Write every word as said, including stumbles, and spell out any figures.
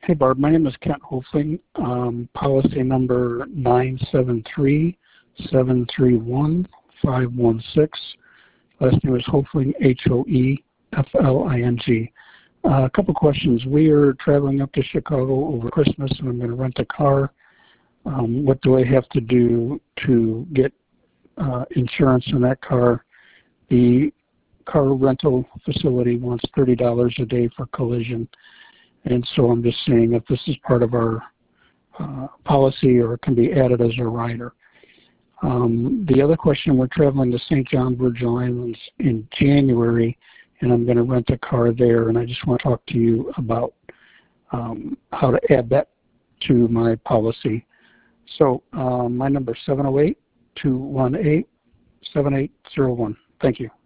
Hey, Barb. My name is Kent Hofling. Um, policy number nine seven three seven three one five one six. Last name is Hofling, H O E F L I N G. Uh, a couple questions. We are traveling up to Chicago over Christmas, and I'm going to rent a car. Um, what do I have to do to get uh, insurance in that car? The car rental facility wants thirty dollars a day for collision. And so I'm just saying if this is part of our uh, policy or it can be added as a rider. Um, the other question, we're traveling to Saint John, Virgin Islands in January, and I'm going to rent a car there, and I just want to talk to you about um, how to add that to my policy. So um, my number is seven oh eight, two one eight, seven eight zero one. Thank you.